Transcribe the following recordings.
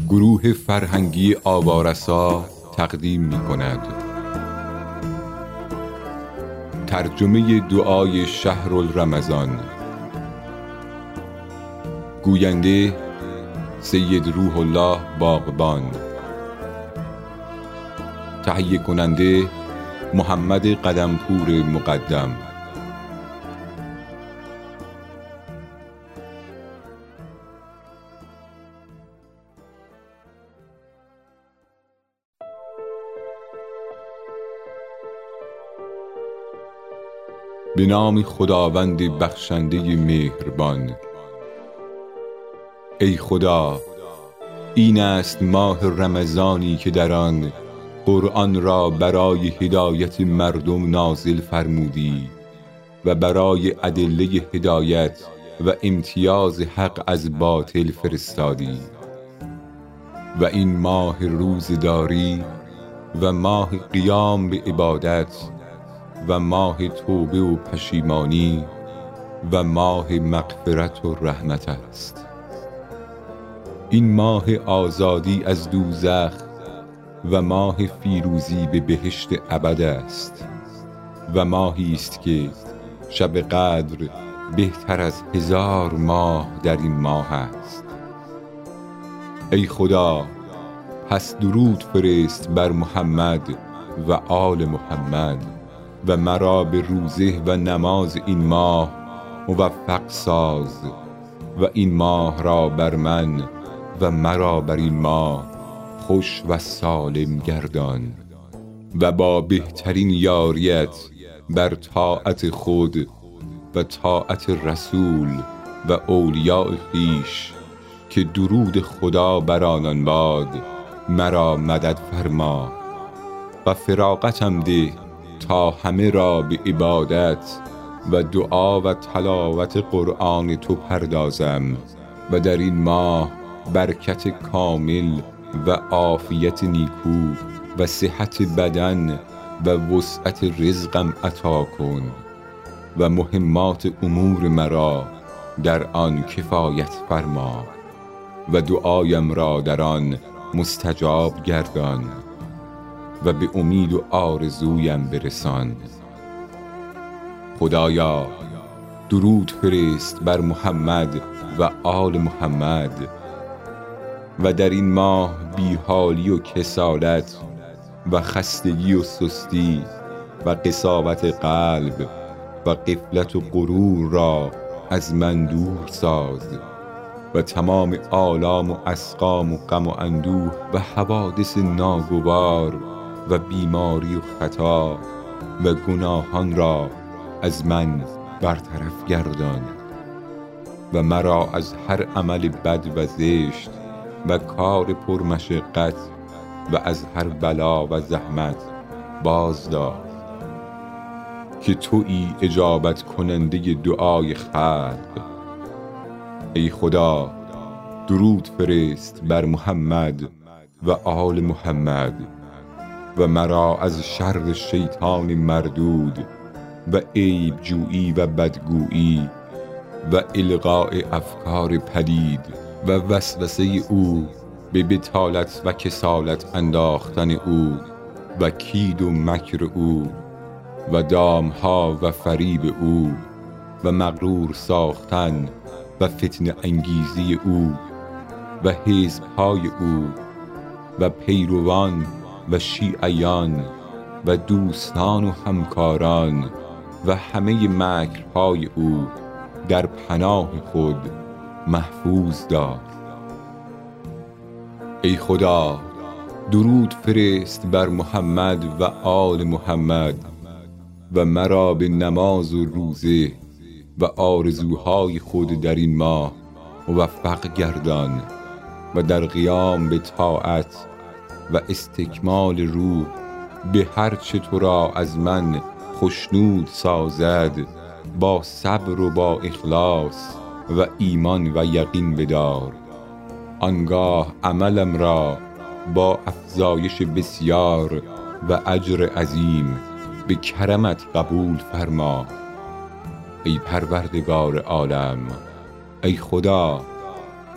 گروه فرهنگی آوارسا تقدیم می کند ترجمه دعای شهر رمضان. گوینده سید روح الله باغبان. تهیه کننده محمد قدمپور مقدم. به نام خداوند بخشنده مهربان. ای خدا، این است ماه رمضانی که در آن قرآن را برای هدایت مردم نازل فرمودی و برای ادله هدایت و امتیاز حق از باطل فرستادی. و این ماه روزداری و ماه قیام به عبادت و ماه توبه و پشیمانی و ماه مغفرت و رحمت است. این ماه آزادی از دوزخ و ماه فیروزی به بهشت ابد است و ماهی است که شب قدر بهتر از 1000 ماه در این ماه است. ای خدا، پس درود فرست بر محمد و آل محمد و مرا به روزه و نماز این ماه موفق ساز و این ماه را بر من و مرا بر این ماه خوش و سالم گردان و با بهترین یاریت بر طاعت خود و طاعت رسول و اولیاء خویش که درود خدا بر آنان باد مرا مدد فرما و فراغتم ده تا همه را به عبادت و دعا و تلاوت قرآن تو پردازم و در این ماه برکت کامل و عافیت نیکو و صحت بدن و وسعت رزقم عطا کن و مهمات امور مرا در آن کفایت فرما و دعایم را در آن مستجاب گردان و به امید و آرزویم برسان. خدایا، درود فرست بر محمد و آل محمد و در این ماه بیحالی و کسالت و خستگی و سستی و قساوت قلب و غفلت و غرور را از من دور ساز و تمام آلام و اسقام و غم و اندوه و حوادث ناگوار و بیماری و خطا و گناهان را از من برطرف گردان و مرا از هر عمل بد و زشت و کار پرمشقت و از هر بلا و زحمت باز دار که تویی اجابت کننده دعای خلق. ای خدا، درود فرست بر محمد و آل محمد و مرا از شر شیطان مردود و عیب جویی و بدگویی و القاء افکار پلید و وسوسه او به بطالت و کسالت انداختن او و کید و مکر او و دامها و فریب او و مغرور ساختن و فتنه انگیزی او و حزبهای او و پیروان و شیعیان و دوستان و همکاران و همه مکرهای او در پناه خود محفوظ دار. ای خدا، درود فرست بر محمد و آل محمد و مرا به نماز و روزه و آرزوهای خود در این ماه موفق گردان و در قیام به طاعت و استکمال روح به هر چه تو را از من خوشنود سازد با صبر و با اخلاص و ایمان و یقین بدار. آنگاه عملم را با افزایش بسیار و اجر عظیم به کرمت قبول فرما. ای پروردگار عالم، ای خدا،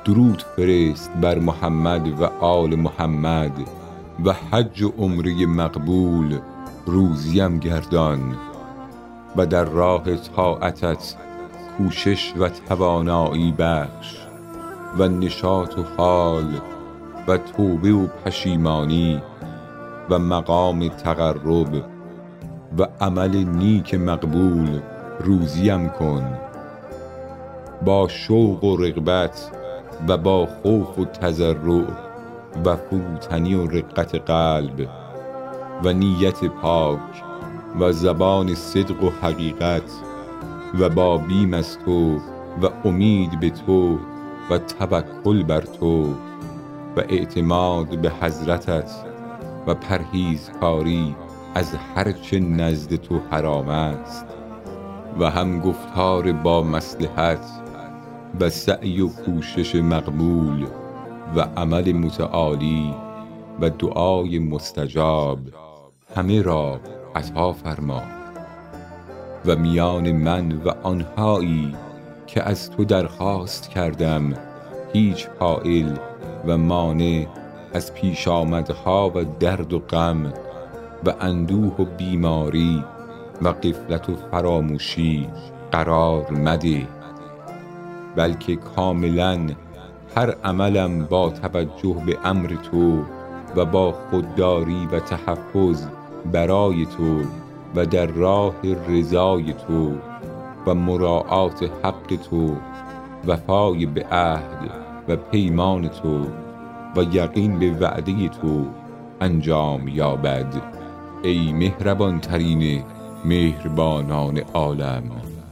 درود فرست بر محمد و آل محمد و حج و عمره مقبول روزیم گردان و در راه طاعتت کوشش و توانایی بخش و نشاط و حال و توبه و پشیمانی و مقام تقرب و عمل نیک مقبول روزیم کن با شوق و رغبت و با خوف و تضرع و فروتنی و رقت قلب و نیت پاک و زبان صدق و حقیقت و با بیم از تو و امید به تو و توکل بر تو و اعتماد به حضرتت و پرهیزکاری از هر چه نزد تو حرام است و هم گفتار با مصلحت و سعی و کوشش مقبول و عمل متعالی و دعای مستجاب همه را عطا فرما و میان من و آنهایی که از تو درخواست کردم هیچ حائل و مانع از پیش آمدها و درد و غم و اندوه و بیماری و غفلت و فراموشی قرار مده، بلکه کاملا هر عملم با توجه به امر تو و با خودداری و تحفظ برای تو و در راه رضای تو و مراعات حق تو، وفای به عهد و پیمان تو و یقین به وعده تو انجام یابد ای مهربان ترین مهربانان عالم.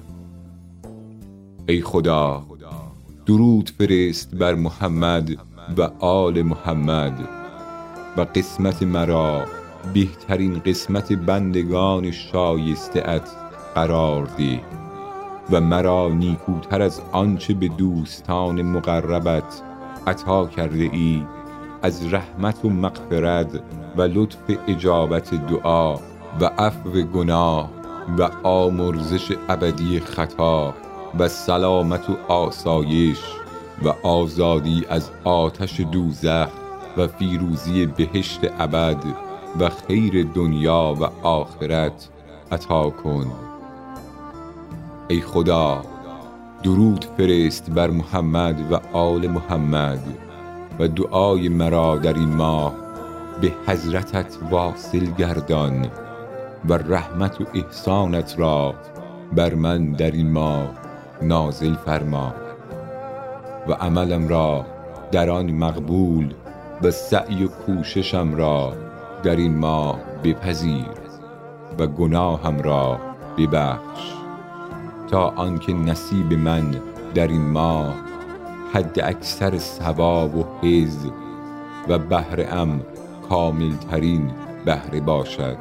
ای خدا درود فرست بر محمد و آل محمد و قسمت مرا بهترین قسمت بندگان شایسته ات قرار ده و مرا نیکوتر از آنچه به دوستان مقربت عطا کرده ای از رحمت و مغفرت و لطف اجابت دعا و عفو گناه و آمرزش ابدی خطا و سلامت و آسایش و آزادی از آتش دوزخ و فیروزی بهشت ابد و خیر دنیا و آخرت عطا کن. ای خدا درود فرست بر محمد و آل محمد و دعای مرا در این ماه به حضرتت واصل گردان و رحمت و احسانت را بر من در این ماه نازل فرما و عملم را در آن مقبول و سعی و کوششم را در این ماه بپذیر و گناهم را ببخش تا آنکه نصیب من در این ماه حد اکثر ثواب و حظ و بهره ام کامل ترین بهره باشد.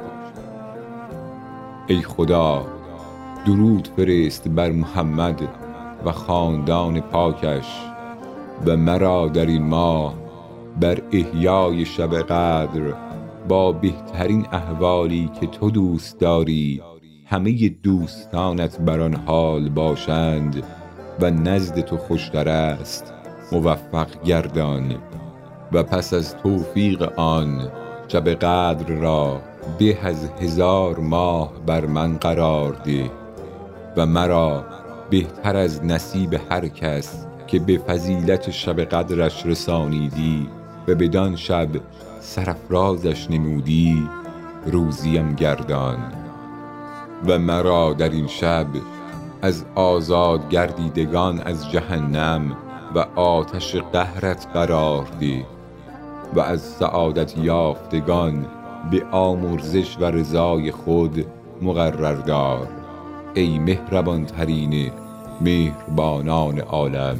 ای خدا درود فرست بر محمد و خاندان پاکش و مرا در این ماه بر احیای شب قدر با بهترین احوالی که تو دوست داری همه دوستانت بر آن حال باشند و نزد تو خوشتر است موفق گردان و پس از توفیق آن شب قدر را به از 1000 ماه بر من قرار ده و مرا بهتر از نصیب هر کس که به فضیلت شب قدرش رسانیدی و بدان شب سرافرازش نمودی روزیم گردان و مرا در این شب از آزاد گردیدگان از جهنم و آتش قهرت قرار ده و از سعادت یافتگان به آمرزش و رضای خود مقرر دار ای مهربان ترین مهربانان عالم.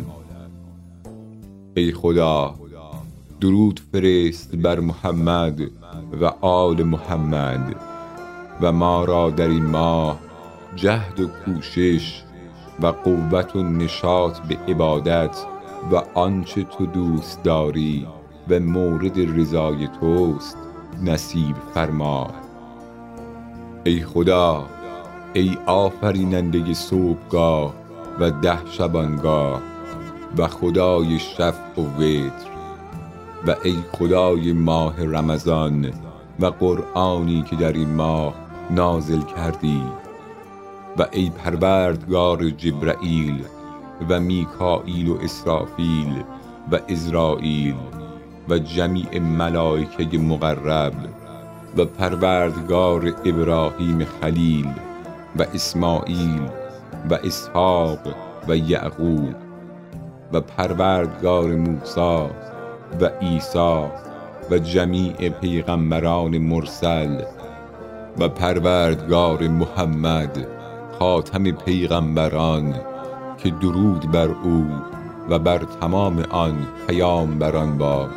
ای خدا درود فرست بر محمد و آل محمد و ما را در این ماه جهد و کوشش و قوت و نشاط به عبادت و آنچه تو دوست داری و مورد رضای توست نصیب فرما. ای خدا ای آفریننده صبحگاه و 10 شبانگاه و خدای شفع و وتر، و ای خدای ماه رمضان و قرآنی که در این ماه نازل کردی، و ای پروردگار جبرائیل و میکائیل و اسرافیل و عزراییل و جمیع ملائکه مقرب، و پروردگار ابراهیم خلیل و اسماعیل و اسحاق و یعقوب، و پروردگار موسی و عیسی و جمیع پیغمبران مرسل، و پروردگار محمد خاتم پیغمبران که درود بر او و بر تمام آن پیامبران باد.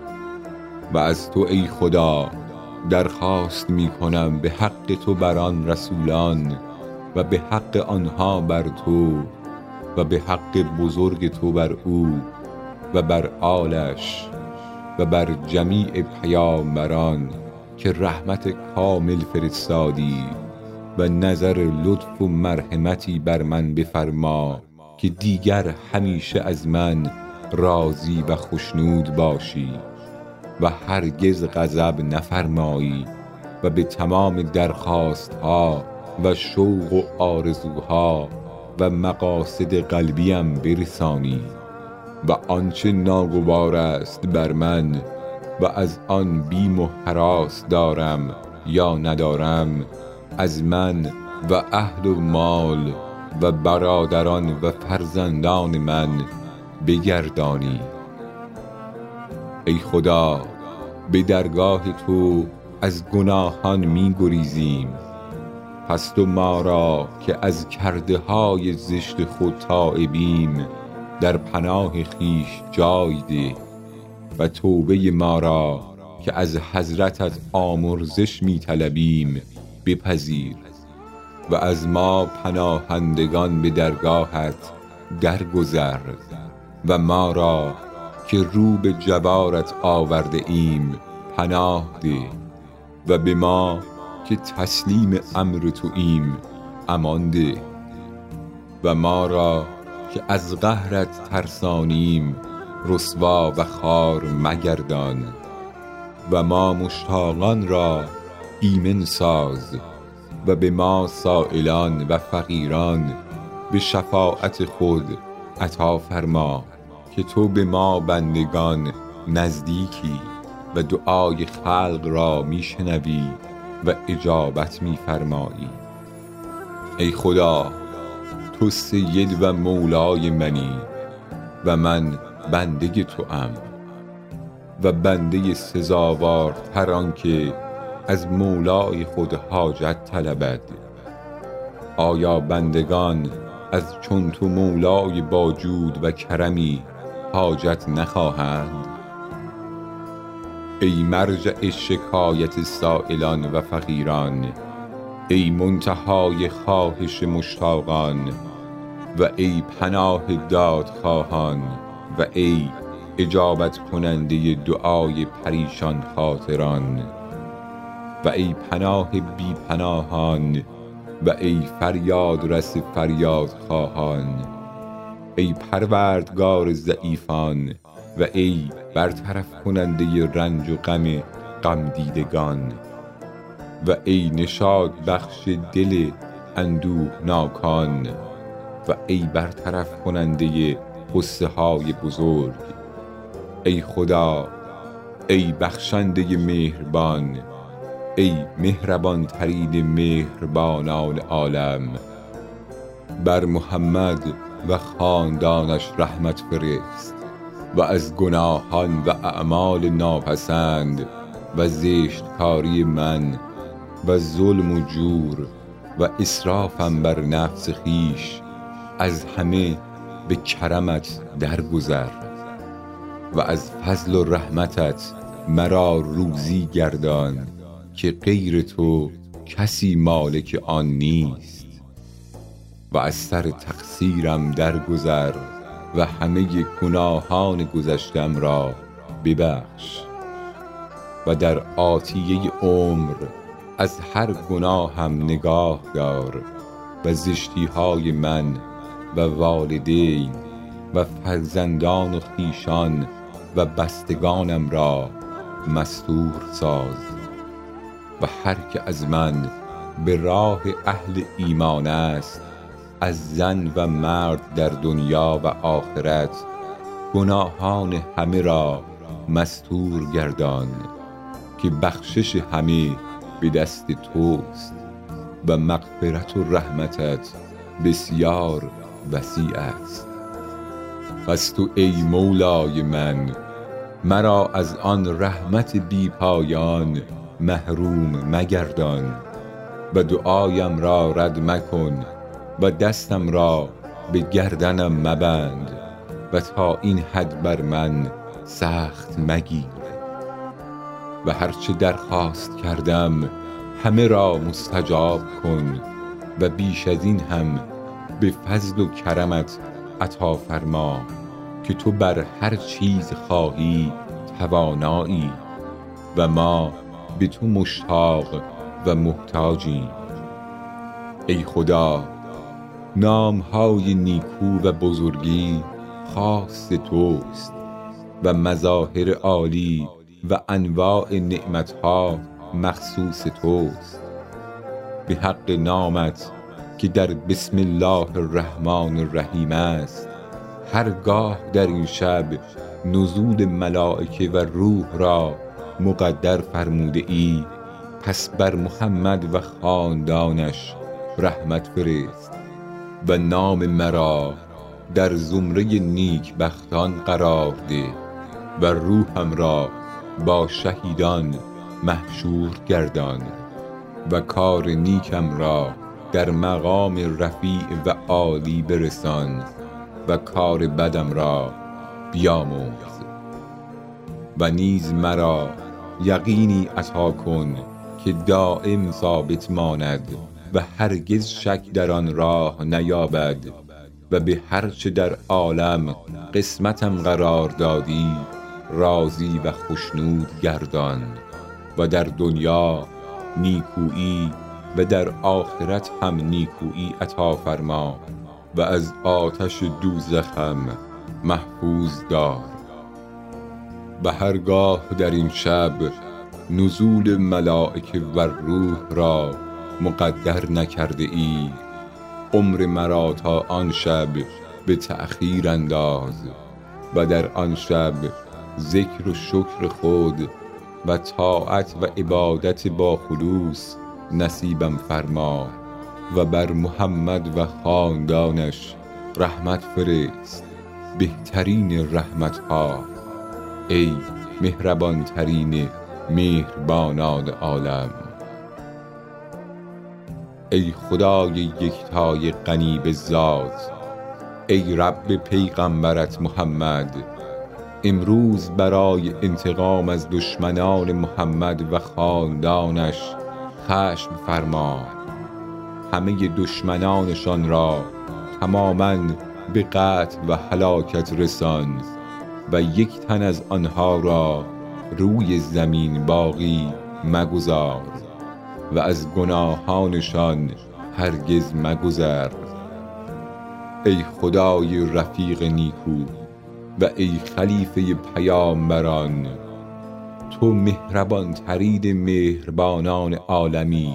و از تو ای خدا درخواست می کنم به حق تو بر آن رسولان و به حق آنها بر تو و به حق بزرگ تو بر او و بر آلش و بر جمیع پیامبران که رحمت کامل فرستادی و نظر لطف و مرحمتی بر من بفرما که دیگر همیشه از من راضی و خشنود باشی و هرگز غضب نفرمایی و به تمام درخواست ها و شوق و آرزوها و مقاصد قلبیم برسانی و آنچه ناگوار است بر من و از آن بیم و هراس دارم یا ندارم از من و اهل و مال و برادران و فرزندان من بگردانی. ای خدا به درگاه تو از گناهان می گریزیم، پس تو ما را که از کرده های زشت خود تائبیم در پناه خویش جای ده و توبه ما را که از حضرتت آمرزش می طلبیم بپذیر و از ما پناهندگان به درگاهت درگذر و ما را که رو به جوارت آورده ایم پناه ده و به ما که تسلیم امر توییم امان ده و ما را که از قهرت ترسانیم رسوا و خوار مگردان و ما مشتاقان را ایمن ساز و به ما سائلان و فقیران به شفاعت خود عطا فرما که تو به ما بندگان نزدیکی و دعای خلق را میشنوی و اجابت میفرمایی. ای خدا تو سید و مولای منی و من بنده توام و بنده سزاوارتر آن که از مولای خود حاجت طلبد. آیا بندگان از چون تو مولای با جود و کرمی حاجت نخواهند؟ ای مرجع شکایت سائلان و فقیران، ای منتهای خواهش مشتاقان و ای پناه دادخواهان و ای اجابت کننده دعای پریشان خاطران و ای پناه بی پناهان و ای فریاد رس فریاد خواهان، ای پروردگار ضعیفان و ای برطرف کننده رنج و غم غم دیدگان و ای نشاط بخش دل اندوهناکان و ای برطرف کننده غصه های بزرگ. ای خدا ای بخشنده مهربان، ای مهربان ترین مهربانان عالم، بر محمد و خاندانش رحمت فرست و از گناهان و اعمال ناپسند و زشتکاری من و ظلم و جور و اسرافم بر نفس خویش از همه به کرمت درگذر و از فضل و رحمتت مرا روزی گردان که غیر تو کسی مالک آن نیست و از سر تقصیرم درگذر و همه گناهان گذشتم را ببخش و در آتیه عمر از هر گناهم نگاه دار و زشتی های من و والدین و فرزندان و خویشان و بستگانم را مستور ساز. و هر که از من به راه اهل ایمان است، از زن و مرد در دنیا و آخرت، گناهان همه را مستور گردان، که بخشش همه به دست توست و مغفرت و رحمتت بسیار وسیع است. پس تو ای مولای من، مرا از آن رحمت بی پایان محروم مگردان و دعایم را رد مکن و دستم را به گردنم مبند و تا این حد بر من سخت مگیر. و هرچه درخواست کردم همه را مستجاب کن و بیش از این هم به فضل و کرمت عطا فرما، که تو بر هر چیز خواهی توانایی و ما به تو مشتاق و محتاجیم. ای خدا، نامهای نیکو و بزرگی خاص توست و مظاهر عالی و انواع نعمتها مخصوص توست. به حق نامت که در بسم الله الرحمن الرحیم است، هرگاه در این شب نزول ملائکه و روح را مقدر فرموده ای، پس بر محمد و خاندانش رحمت فرست و نام مرا در زمره نیک بختان قرار ده و روحم را با شهیدان محشور گردان و کار نیکم را در مقام رفیع و عالی برسان و کار بدم را بیامرز. و نیز مرا یقینی عطا کن که دائم ثابت ماند و هرگز شک در آن راه نیابد و به هرچه در عالم قسمتم قرار دادی راضی و خشنود گردان و در دنیا نیکویی و در آخرت هم نیکویی عطا فرما و از آتش دوزخم محفوظ دار. و هرگاه در این شب نزول ملائکه و روح را مقدر نکرده ای، عمر مرا تا آن شب به تأخیر انداز و در آن شب ذکر و شکر خود و طاعت و عبادت با خلوص نصیبم فرما و بر محمد و خاندانش رحمت فرست، بهترین رحمتها، ای مهربان ترین مهربانان عالم. ای خدای یکتای غنی به ذات، ای رب پیغمبرت محمد، امروز برای انتقام از دشمنان محمد و خاندانش خشم فرما، همه دشمنانشان را تماماً به قتل و هلاکت رسان و یک تن از آنها را روی زمین باقی مگذار و از گناهانشان هرگز مگذر. ای خدای رفیق نیکو و ای خلیفه پیامبران، تو مهربان ترین مهربانان عالمی،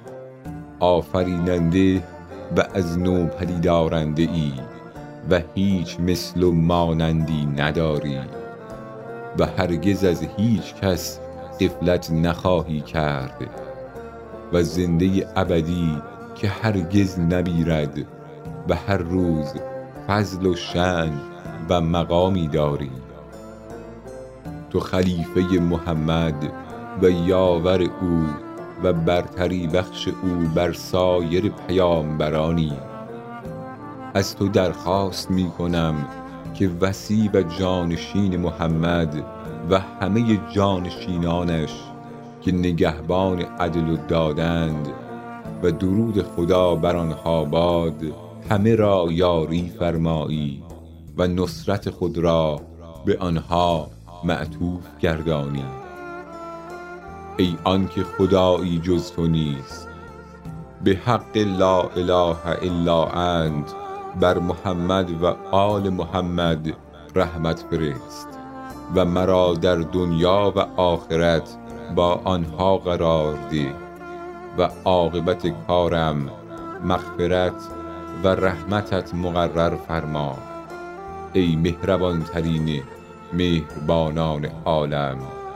آفریننده و از نو پدیدارنده ای و هیچ مثل و مانندی نداری و هرگز از هیچ کس غفلت نخواهی کرد و زنده ابدی که هرگز نمیرد و هر روز فضل و شأن و مقامی داری. تو خلیفه محمد و یاور او و برتری بخش او بر سایر پیامبرانی. از تو درخواست می کنم که وصی و جانشین محمد و همه جانشینانش که نگهبان عدل و دادند و درود خدا بر آنها باد، همه را یاری فرمایی و نصرت خود را به آنها معطوف گردانی. ای آنکه خدایی جز تو نیست، به حق لا اله الا انت بر محمد و آل محمد رحمت فرست و مرا در دنیا و آخرت با آنها قرار ده و عاقبت کارم مغفرت و رحمتت مقرر فرما ای مهربان ترین مهربانان عالم.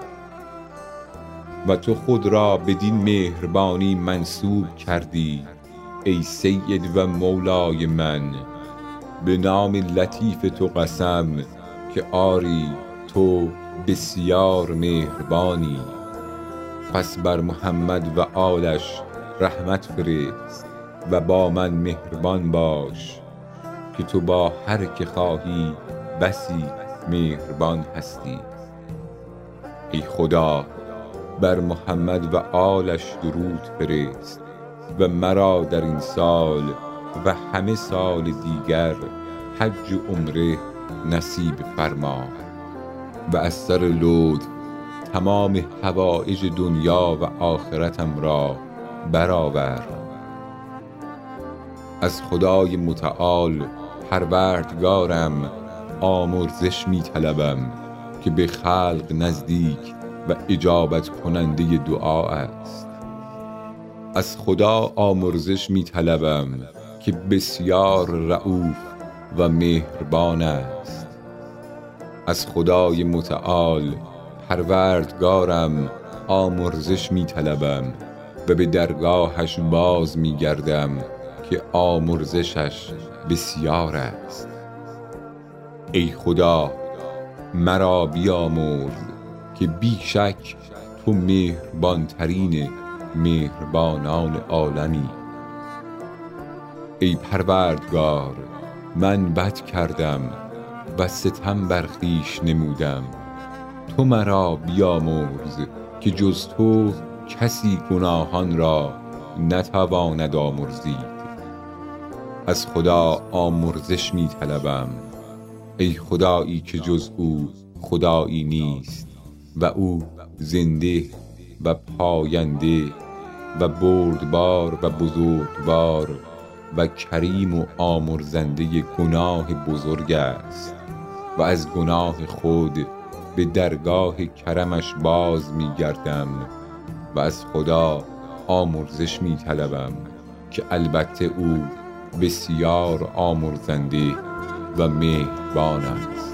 و تو خود را بدین مهربانی منسوب کردی ای سید و مولای من. به نام لطیف تو قسم که آری تو بسیار مهربانی. پس بر محمد و آلش رحمت فرست و با من مهربان باش که تو با هر که خواهی بسی مهربان هستی. ای خدا بر محمد و آلش درود فرست و مرا در این سال و همه سال دیگر حج و عمره نصیب فرما و از سر لطف تمام حوائج دنیا و آخرتم را برآور. از خدای متعال پروردگارم آمرزش می طلبم که به خلق نزدیک و اجابت کننده دعا است. از خدا آمرزش می طلبم که بسیار رئوف و مهربان است. از خدای متعال پروردگارم آمرزش می طلبم و به درگاهش باز می گردم که آمرزشش بسیار است. ای خدا مرا بیامرز که بی شک تو مهربان ترین مهربانان عالمی. ای پروردگار من بد کردم و ستم بر خویش نمودم. تو مرا بیامرز که جز تو کسی گناهان را نتواند آمرزید. از خدا آمرزش می طلبم ای خدایی که جز او خدایی نیست و او زنده و پاینده و بردبار و بزرگوار و کریم و آمرزنده گناه بزرگ است و از گناه خود به درگاه کرمش باز می گردم و از خدا آمرزش می طلبم که البته او بسیار آمرزنده و مهربان است.